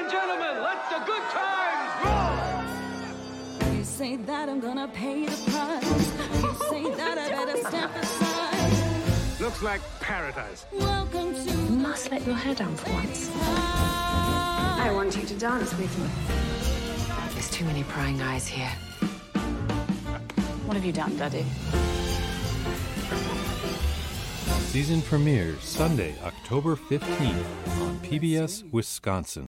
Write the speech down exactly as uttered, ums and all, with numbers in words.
and gentlemen, let the good times roll! You say that I'm gonna pay the price. You say that I better step aside. Looks like paradise. Welcome to You must let your hair down for once. I want you to dance with me. There's too many prying eyes here. What have you done, Daddy? Season premieres Sunday, October fifteenth on P B S Wisconsin.